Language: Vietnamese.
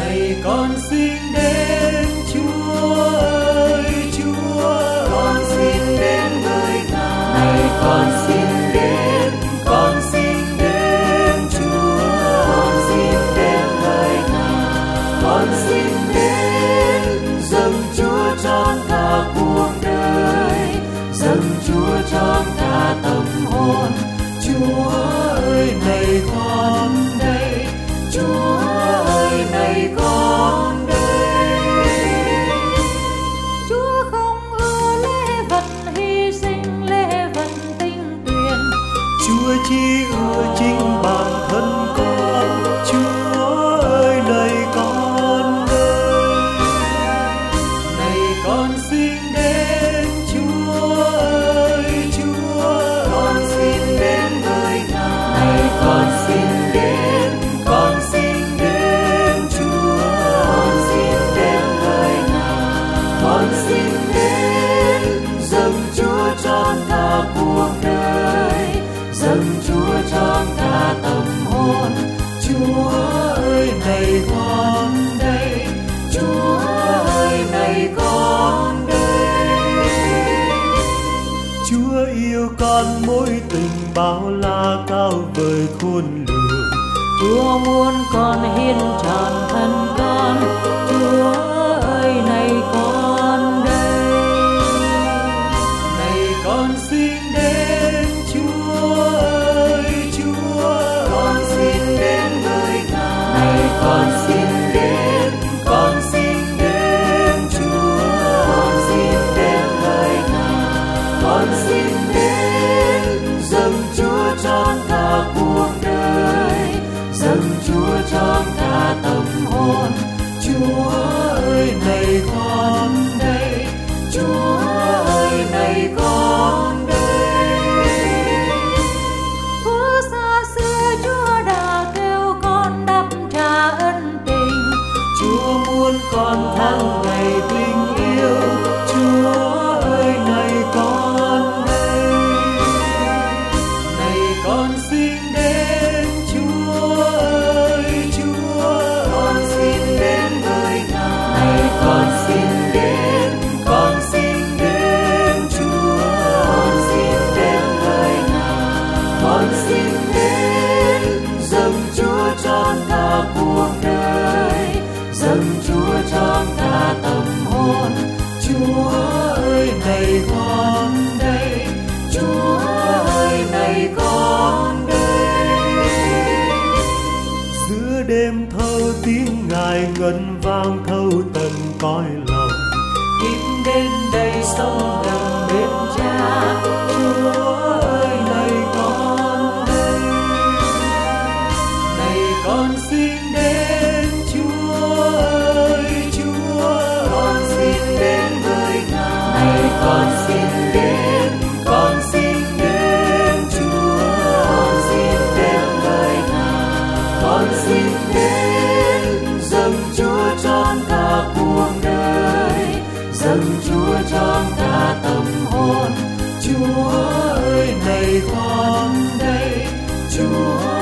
này con xin đến Chúa ơi Chúa, con xin đến với Ngài. này con xin đến, con xin đến Chúa, Con xin đến với Ngài. con xin đến dâng Chúa cho cả cuộc đời, dâng Chúa cho cả tâm hồn. Chúa ơi này con đây, Chúa ơi này con đây. Chúa không ưa lễ vật hy sinh, lễ vật tinh tuyền. Chúa chỉ ưa chính bản thân con. Chúa ơi này con đây, này con xin đến Chúa ơi Chúa, Con xin đến với Ngài. này con xin đến, con xin đến Chúa, Con xin đến với Ngài. con xin đến dâng Chúa cho cả cuộc đời, dâng Chúa cho cả tâm hồn. Chúa ơi này con đây, Chúa ơi này con đây. Chúa yêu con mối tình bao la cao vời khôn lường. Chúa muốn con hiến trọn thân con. Chúa ơi này con đây. Này con xin đến Chúa ơi Chúa, Con xin đến với Ngài. này con xin đến, con xin đến Chúa, Con xin đến với Ngài. con xin đến dâng Chúa cho cả cuộc đời, dâng Chúa cho cả tâm hồn. Chúa ơi này con đây, Chúa ơi này con đây. Thuở xa xưa Chúa đã kêu con đáp trả ân tình. Chúa muốn con tháng ngày tình yêu. Chúa ơi này con đây, này con xin đến Chúa ơi Chúa, Con xin đến với Ngài. này con xin đến, con xin đến Chúa, Con xin đến với Ngài. con xin đến dâng Chúa cho cả cuộc đời, dâng Chúa cho cả tâm hồn. Chúa ơi này con đây, Chúa ơi này con đây. Giữa đêm thâu tiếng Ngài ngân vang thâu tận cõi lòng. Kính đến đây sống gần bên Cha. Chúa ơi này con đây, này con xin đến Chúa ơi Chúa, Con xin đến với Ngài. này con xin đến, con xin đến Chúa, Con xin đến với Ngài. con xin đến dâng Chúa cho cả cuộc đời, dâng Chúa cho cả tâm hồn. Chúa ơi này con đây, Chúa